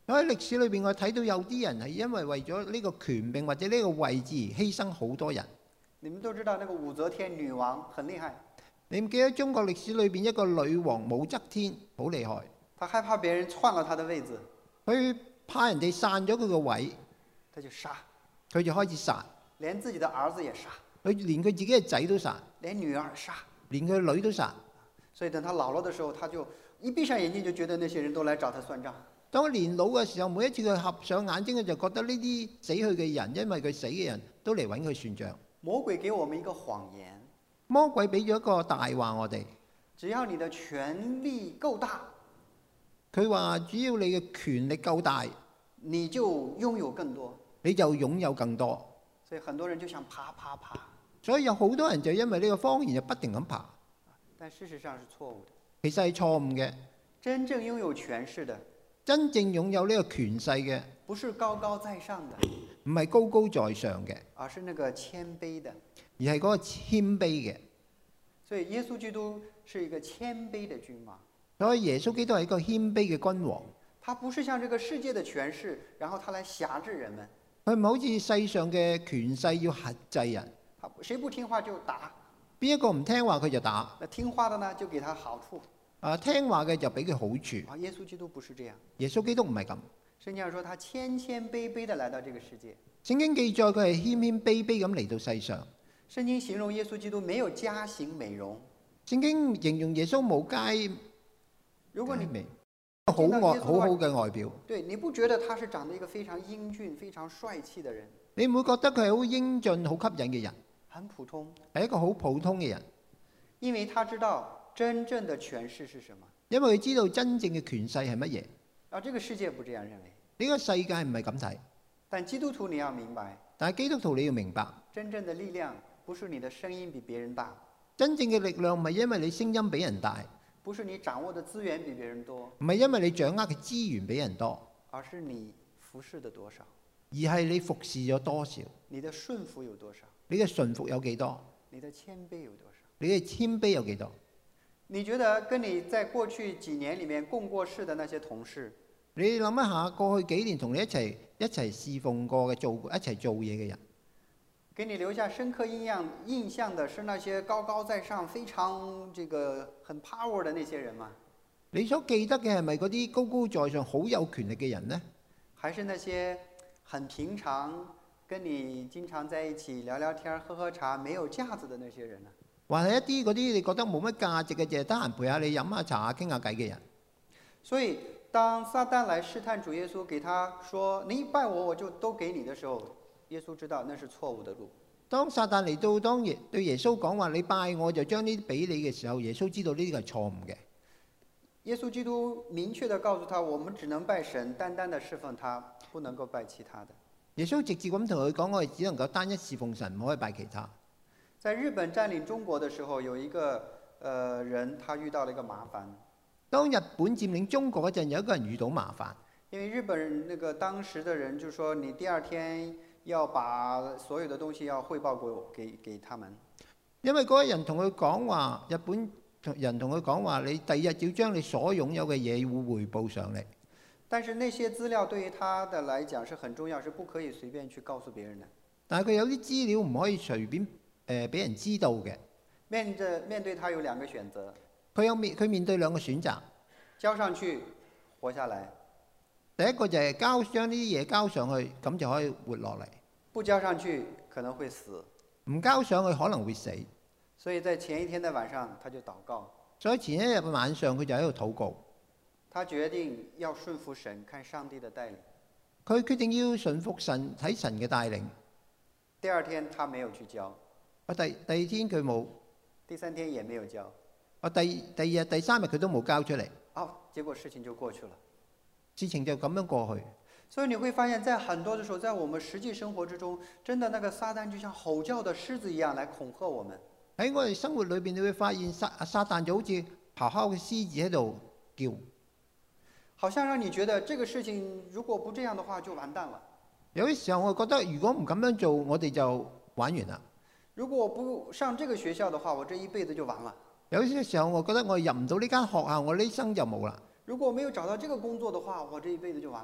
喺歷史裏邊，我睇到有啲人係因為為咗呢個權柄或者呢個位置而犧牲好多人。 你們都知道那個武則天女王很厲害， 你唔記得中國歷史裏邊一個女王武則天好厲害， 她害怕別人篡了她的位置， 佢怕人哋散咗佢個位， 她就殺， 佢就開始殺， 連自己的兒子也殺， 佢連佢自己嘅仔都殺， 連女兒殺， 連佢女都殺。 所以等她老了的時候，她就一閉上眼睛就覺得那些人都來找她算賬。 當佢年老嘅時候，每一次佢合上眼睛，佢就覺得呢啲死去嘅人，因為佢死嘅人都嚟揾佢算賬。 魔鬼給我們一個謊言， 魔鬼俾咗一個大話我哋， 只要你的權力夠大， 佢話只要你嘅權力夠大， 你就擁有更多， 你就擁有更多。 所以很多人就想爬爬爬， 所以有好多人就因為呢個謊言就不停咁爬， 但事實上是錯誤的。 其實係錯誤嘅。 真正擁有權勢的， 真正擁有呢個權勢嘅， 不是高高在上的， 唔係高高在上嘅， 而是那個謙卑的。 而係嗰個謙卑嘅。 所以耶穌基督是一個謙卑的君王。 所以耶穌基督係一個謙卑嘅君王。 他不是像這個世界的權勢，然後他來轄制人們。 佢唔係好似世上嘅權勢要轄制人， 他誰不聽話就打， 邊一個唔聽話佢就打。 那聽話的呢就給他好處。 啊，聽話嘅就俾佢好處。 啊，耶穌基督不是這樣。 耶穌基督唔係咁。 聖經上說他謙謙卑卑的來到這個世界。 聖經記載佢係謙謙卑卑咁嚟到世上。 聖經形容耶穌基督沒有佳形美容。 聖經形容耶穌冇佳， 如果你好外好好嘅外表， 對，你不覺得他是長得一個非常英俊、非常帥氣的人？ 你唔會覺得佢係好英俊、好吸引嘅人？ 很普通， 係一個好普通嘅人， 因為他知道真正的權勢是什麼。 因為佢知道真正嘅權勢係乜嘢。 而這個世界不這樣認為。 呢個世界唔係咁睇。 但基督徒你要明白， 但係基督徒你要明白， 真正的力量不是你的聲音比別人大， 真正嘅力量唔係因為你聲音比人大， 不是你掌握的資源比別人多， 唔係因為你掌握嘅資源比人多， 而是你服侍的多少， 而係你服侍咗多少， 你的順服有多少， 你嘅順服有幾多， 你的謙卑有多少。 你嘅謙卑有幾多？ 你覺得跟你在過去幾年裡面共過事的那些同事， 你諗一下，過去幾年同你一齊一齊侍奉過嘅做一齊做嘢嘅人， 給你留下深刻印象印象的是那些高高在上、非常這個很 power 的那些人嗎？ 你所記得嘅係咪嗰啲高高在上、好有權力嘅人呢？ 還是那些很平常、跟你經常在一起聊聊天、喝喝茶、沒有架子的那些人呢？ 還係一啲嗰啲你覺得冇乜價值嘅，淨係得閒陪下你飲下茶啊、傾下偈嘅人？ 所以當撒旦來試探主耶穌，給他說你拜我，我就都給你的時候，耶穌知道那是錯誤的路。 當撒旦嚟到當耶對耶穌講話你拜我就將呢啲俾你嘅時候，耶穌知道呢啲係錯誤嘅。 耶穌基督明確地告訴他，我們只能拜神，單單地侍奉他，不能夠拜其他的。 耶穌直接咁同佢講，我哋只能夠單一侍奉神，唔可以拜其他。 在日本佔領中國的時候，有一個呃人，他遇到了一個麻煩。 當日本佔領中國嗰陣，有一個人遇到麻煩， 因為日本人那個當時的人就說，你第二天要把所有的東西要匯報給我，給給他們。 因為嗰個人同佢講話，日本人同佢講話，你第二日要將你所擁有嘅嘢會匯報上嚟。 但是那些資料對於他的來講是很重要，是不可以隨便去告訴別人的。 但係佢有啲資料唔可以隨便誒俾人知道嘅。 面對面對他有兩個選擇。 佢有面佢面對兩個選擇， 交上去活下來。 第一個就係交將呢啲嘢交上去，咁就可以活落嚟。 不交上去可能會死。 唔交上去可能會死。 所以在前一天的晚上，他就禱告。 所以前一日嘅晚上，佢就喺度禱告。 他決定要順服神，看上帝的帶領。 佢決定要順服神，睇神嘅帶領。 第二天他沒有去交。 我第第二天佢冇。 第三天也沒有交。 我第第二日、第三日佢都冇交出嚟。 哦，結果事情就過去了。 事情就咁樣過去。 所以你會發現在很多的時候，在我們實際生活之中，真的那個撒旦就像吼叫的獅子一樣來恐嚇我們。 喺我哋生活裏邊，你會發現撒撒旦就好似咆哮嘅獅子喺度叫， 好像讓你覺得這個事情如果不這樣的話就完蛋了。 有啲時候我覺得如果唔咁樣做，我哋就玩完啦。 如果我不上這個學校的話，我這一輩子就完了。 有啲時候我覺得我入唔到呢間學校，我呢生就冇啦。 如果我沒有找到這個工作的話，我這一輩子就完了。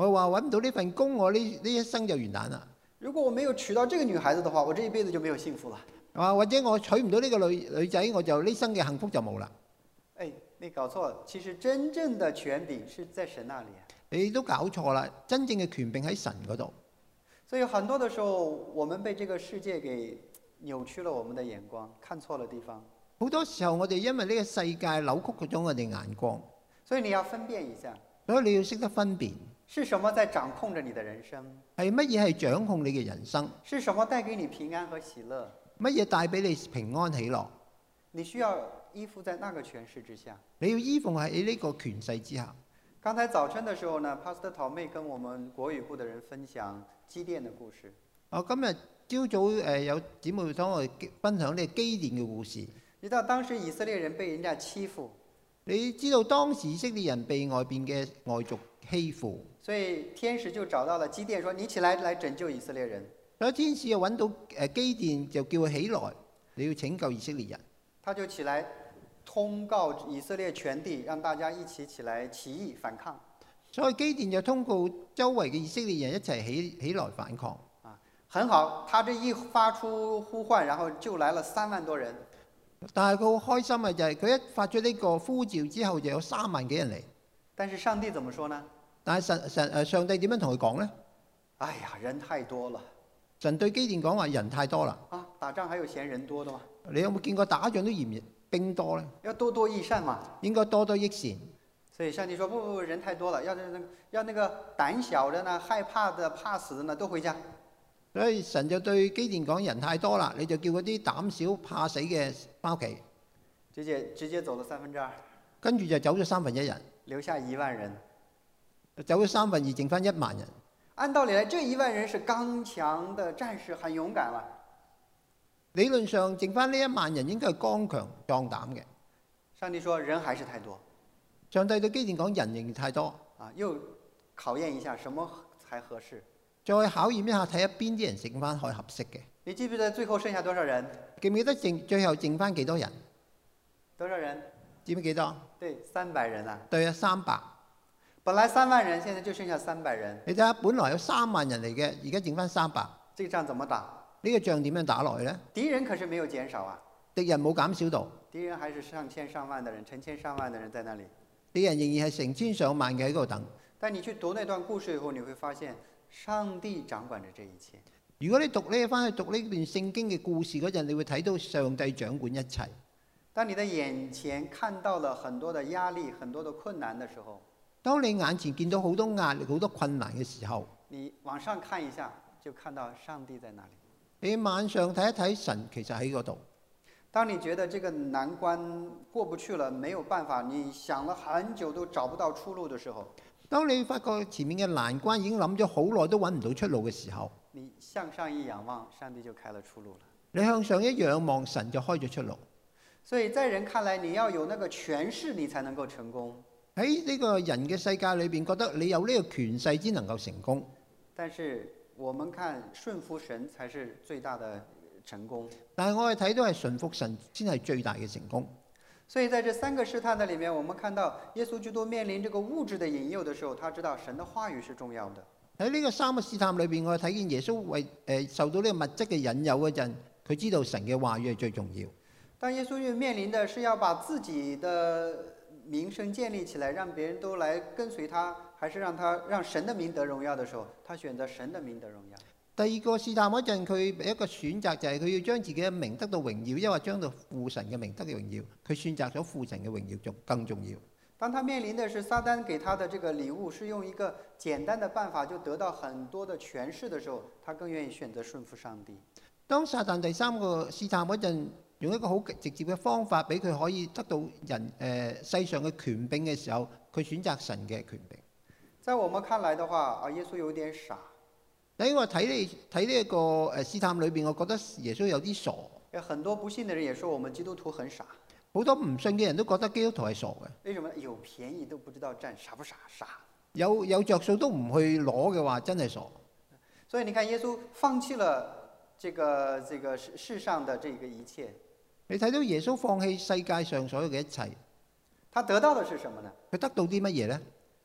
我話揾唔到呢份工，我呢呢一生就完蛋啦。 如果我沒有娶到這個女孩子的話，我這一輩子就沒有幸福了。 啊，或者我娶唔到呢個女女仔，我就呢生嘅幸福就冇啦。 哎，你搞錯了，其實真正的權柄是在神那裡啊。 你都搞錯啦，真正嘅權柄喺神嗰度。 所以很多的時候，我們被這個世界給扭曲了我們的眼光，看錯了地方。 好多時候我哋因為呢個世界扭曲咗我哋眼光， 所以你要分辨一下， 所以你要識得分辨是什麼在掌控着你的人生， 係乜嘢係掌控你嘅人生， 是什麼帶給你平安和喜樂， 乜嘢帶俾你平安喜樂。 你需要依附在那個權勢之下。 你要依附喺呢個權勢之下。 剛才早晨的時候呢 Pastor 陶妹跟我們國語部的人分享基甸的故事。 我今日朝早誒有姊妹同我分享呢個基甸嘅故事。 你知道當時以色列人被人家欺負， 你知道當時以色列人被外邊嘅外族欺負， 所以天使就找到了基甸，說：你起來來拯救以色列人。 所以天使又揾到誒基甸，就叫佢起來，你要拯救以色列人。 他就起來通告以色列全地，讓大家一起起來起義反抗。 所以基甸就通告周圍嘅以色列人一齊起起來反抗。 啊，很好，他這一發出呼喚，然後就來了三萬多人。 但係佢好開心嘅就係佢一發出呢個呼召之後，就有三萬幾人嚟。 但是上帝怎麼說呢？ 但係神神誒上帝點樣同佢講呢？ 哎呀，人太多了。 神對基甸講話：人太多啦。 啊，打仗還有嫌人多的嗎？ 你有冇見過打仗都嫌兵多呢？ 要多多益善嘛。 應該多多益善。 所以上帝說：不不不，人太多了，要那個要那個膽小的呢、害怕的、怕死的呢，都回家。 所以神就對基甸講：人太多啦，你就叫嗰啲膽小怕死嘅翻屋企。 直接直接走了三分之二。 跟住就走咗三分一人， 留下一萬人。 走咗三分二，剩翻一萬人。 按道理來，這一萬人是剛強的戰士，很勇敢了。 理論上，剩翻呢一萬人應該係剛強壯膽嘅。 上帝說：人還是太多。 上帝對基甸講：人仍然太多。 啊，又考驗一下什麼才合適。 再考驗一下，睇下邊啲人剩翻可以合適嘅。 你記唔記得最後剩下多少人？ 記唔記得剩最後剩翻幾多人？ 多少人？ 知唔知幾多？ 對，三百人啊。 對啊，三百。 本來三萬人，現在就剩下三百人。 你睇下，本來有三萬人嚟嘅，而家剩翻三百。 這個仗怎麼打？ 呢個仗點樣打落去呢？ 敵人可是沒有減少啊。 敵人冇減少到。 敵人還是上千上萬的人，成千上萬的人在那裡。 敵人仍然係成千上萬嘅喺嗰度等。 但你去讀那段故事以後，你會發現上帝掌管着這一切。 如果你讀呢翻去讀呢段聖經嘅故事嗰陣，你會睇到上帝掌管一切。 當你的眼前看到了很多的壓力、很多的困難的時候， 當你眼前見到好多壓力、好多困難嘅時候， 你往上看一下，就看到上帝在那裡。 你晚上睇一睇，神其實喺嗰度。 當你覺得這個難關過不去了，沒有辦法，你想了很久都找不到出路的時候， 當你發覺前面嘅難關已經諗咗好耐都揾唔到出路嘅時候， 你向上一仰望，上帝就開了出路了。 你向上一仰望，神就開咗出路。 所以在人看來，你要有那個權勢，你才能夠成功。 喺呢個人嘅世界裏邊，覺得你有呢個權勢先能夠成功。 但是我們看順服神才是最大的成功。 但係我哋睇到係順服神先係最大嘅成功。 所以在這三個試探的裡面，我們看到耶穌基督面臨這個物質的引誘的時候，他知道神的話語是重要的。 喺呢個三個試探裏邊，我哋睇見耶穌為誒、呃、受到呢個物質嘅引誘嗰陣，佢知道神嘅話語係最重要。 當耶穌要面臨的是要把自己的名聲建立起來，讓別人都來跟隨他，還是讓他讓神的名得榮耀的時候，他選擇神的名得榮耀。 第二個試探嗰陣，佢一個選擇就係佢要將自己嘅名得到榮耀，抑或將到父神嘅名得到榮耀。佢選擇咗父神嘅榮耀仲更重要。 當他面臨的是撒旦給他的這個禮物，是用一個簡單的辦法就得到很多的權勢的時候，他更願意選擇順服上帝。 當撒旦第三個試探嗰陣，用一個好直接嘅方法俾佢可以得到人誒、呃、世上嘅權柄嘅時候，佢選擇神嘅權柄。 在我們看來的話，啊，耶穌有點傻。 喺我睇你睇呢一個誒試探裏邊，我覺得耶穌有啲傻。 有很多不信的人也說我們基督徒很傻。 好多唔信嘅人都覺得基督徒係傻嘅。 為什麼？有便宜都不知道佔，傻不傻？傻。 有有著數都唔去攞嘅話，真係傻。 所以你看，耶穌放棄了這個這個世世上的這個一切。 你睇到耶穌放棄世界上所有嘅一切， 他得到的是什麼呢？ 佢得到啲乜嘢呢？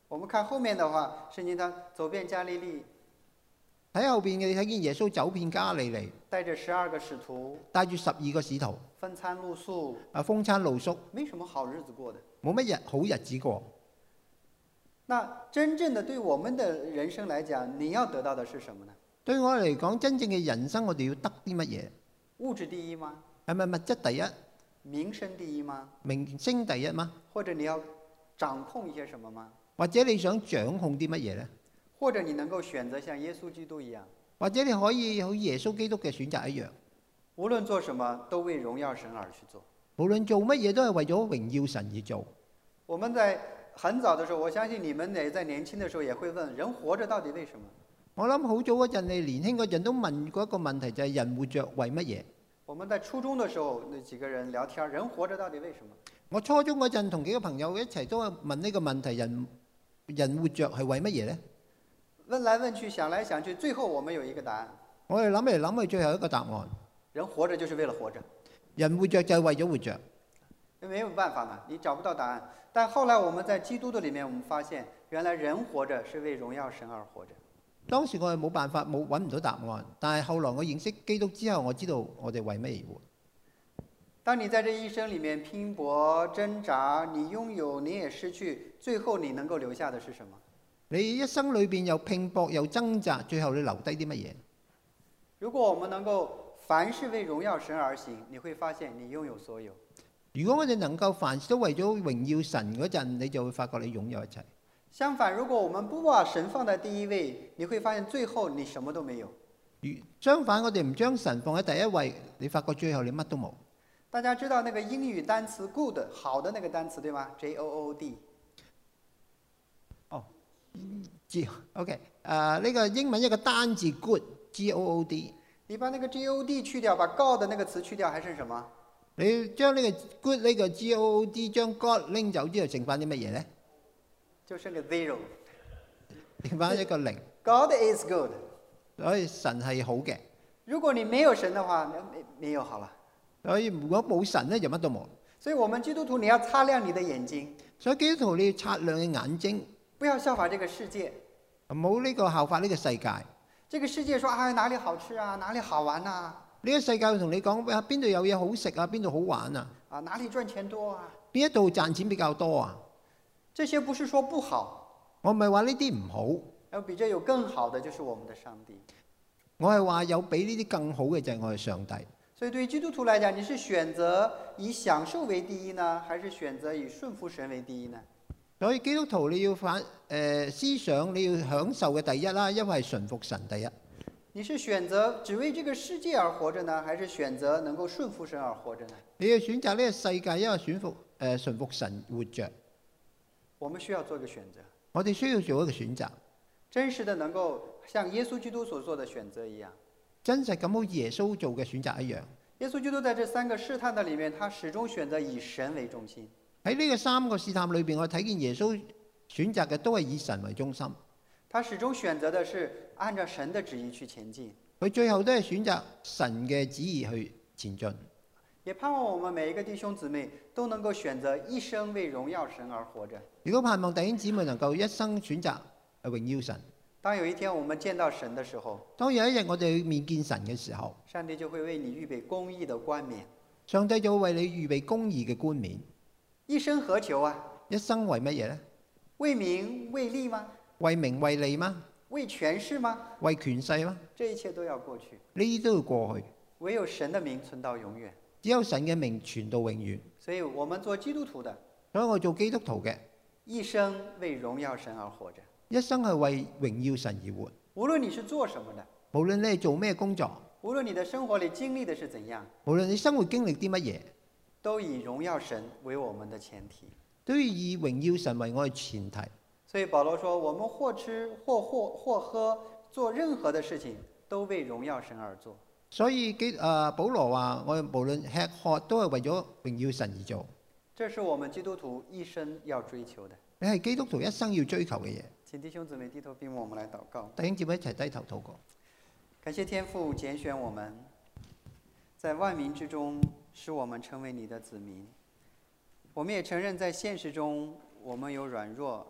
我們看後面的話，聖經他走遍加利利， 喺後邊嘅你睇見耶穌走遍加利利， 帶着十二個使徒， 帶住十二個使徒， 分餐露宿， 啊風餐露宿， 沒什麼好日子過的。 冇乜日好日子過。 那真正的對我們的人生來講，你要得到的是什麼呢？ 對我嚟講，真正嘅人生我哋要得啲乜嘢？ 物質第一嗎？ 係咪物質第一？ 名聲第一嗎？ 名聲第一嗎？ 或者你要掌控一些什麼嗎？ 或者你想掌控啲乜嘢呢？ 或者你能夠選擇像耶穌基督一樣？ 或者你可以好似耶穌基督嘅選擇一樣， 無論做什麼都為榮耀神而去做。 無論做乜嘢都係為咗榮耀神而做。 我們在很早的時候，我相信你們也在年輕的時候也會問：人活着到底為什麼？ 我諗好早嗰陣，你年輕嗰陣都問過一個問題，就係人活着為乜嘢？ 我們在初中的時候，那幾個人聊天：人活着到底為什麼？ 我初中嗰陣同幾個朋友一齊都問呢個問題：人人活着係為乜嘢呢？ 問來問去，想來想去，最後我們有一個答案。 我哋諗嚟諗去，最後一個答案： 人活着就是為了活着。 人活着就係為咗活着。 沒有辦法嘛，你找不到答案。但後來我們在基督的裡面，我們發現原來人活着是為榮耀神而活着。 當時我係冇辦法，冇揾唔到答案。但係後來我認識基督之後，我知道我哋為乜而活。 當你在這一生裡面拼搏掙扎，你擁有你也失去，最後你能夠留下的是什麼？ 你一生裏邊又拼搏又掙扎，最後你留低啲乜嘢？ 如果我們能夠凡事為榮耀神而行，你會發現你擁有所有。 如果我哋能夠凡事都為咗榮耀神嗰陣，你就會發覺你擁有一切。 相反，如果我們不把神放在第一位，你會發現最後你什麼都沒有。 相反，我哋唔將神放喺第一位，你發覺最後你乜都冇。 大家知道那個英語單詞 good 好的那個單詞對嗎？ J O O D。 哦，知 OK。誒，呢個英文一個單字 good G O O D。 你把那個 G O O D 去掉，把 God 的那個詞去掉，還剩什麼？ 你將呢個 good 呢個 G O O D 將 God 拎走之後，剩翻啲乜嘢呢？ 就剩個 zero， 剩翻一個零。 God is good。 所以神係好嘅。 如果你沒有神的話，沒沒有好了。 所以如果冇神咧，就乜都冇。 所以我們基督徒你要擦亮你的眼睛。 所以基督徒你要擦亮嘅眼睛， 不要效法這個世界。 唔好呢個效法呢個世界。 這個世界說啊，哪裡好吃啊，哪裡好玩啊？ 呢個世界會同你講啊，邊度有嘢好食啊，邊度好玩啊？ 啊，哪裡賺錢多啊？ 邊一度賺錢比較多啊？ 這些不是說不好， 我唔係話呢啲唔好。 有比這有更好的就是我們的上帝。 我係話有比呢啲更好嘅就係我哋上帝。 所以對於基督徒來講，你是選擇以享受為第一呢，還是選擇以順服神為第一呢？ 所以基督徒你要反誒、呃、思想你要享受嘅第一啦，因為係順服神第一。 你是選擇只為這個世界而活着呢，還是選擇能夠順服神而活着呢？ 你要選擇呢個世界，因為選服誒、呃、順服神活着。 我們需要做一個選擇。 我哋需要做一個選擇， 真實的能夠像耶穌基督所做的選擇一樣， 真實咁好似耶穌做嘅選擇一樣。 耶穌基督在這三個試探的裡面，他始終選擇以神為中心。 喺呢個三個試探裏邊，我睇見耶穌選擇嘅都係以神為中心。 他始終選擇的是按照神的旨意去前進。 佢最後都係選擇神嘅旨意去前進。 也盼望我們每一個弟兄姊妹都能夠選擇一生為榮耀神而活着。 如果盼望弟兄姊妹能夠一生選擇榮耀神， 當有一天我們見到神的時候， 當有一日我哋面見神嘅時候， 上帝就會為你預備公義的冠冕。 上帝就會為你預備公義嘅冠冕。 一生何求啊？ 一生為乜嘢呢？ 為名為利嗎？ 為名為利嗎？ 為權勢嗎？ 為權勢嗎？ 這一切都要過去， 呢啲都要過去。 唯有神的名存到永遠。 只有神嘅名傳到永遠。 所以我們做基督徒的， 所以我做基督徒嘅， 一生為榮耀神而活着。 一生係為榮耀神而活。 無論你是做什麼的， 無論你係做咩工作， 無論你的生活裡經歷的是怎樣， 無論你生活經歷啲乜嘢， 都以榮耀神為我們的前提， 都要以榮耀神為我嘅前提。 所以保羅說，我們或吃或或或喝，做任何的事情，都為榮耀神而做。 所以基啊保羅話：我哋無論吃喝都係為咗榮耀神而做。 這是我們基督徒一生要追求的。 你係基督徒一生要追求嘅嘢。 請弟兄姊妹低頭，並我們來禱告。 弟兄姊妹一齊低頭禱告。 感謝天父揀選我們，在萬民之中使我們成為你的子民。我們也承認在現實中我們有軟弱，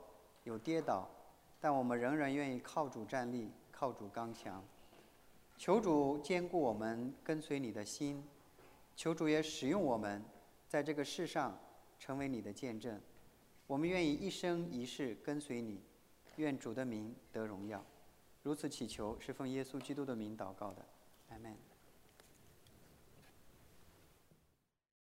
有跌倒，但我们仍然愿意靠主站立，靠主刚强。求主坚固我们跟随你的心，求主也使用我们，在这个世上成为你的见证。我们愿意一生一世跟随你，愿主的名得荣耀。如此祈求，是奉耶稣基督的名祷告的，阿们。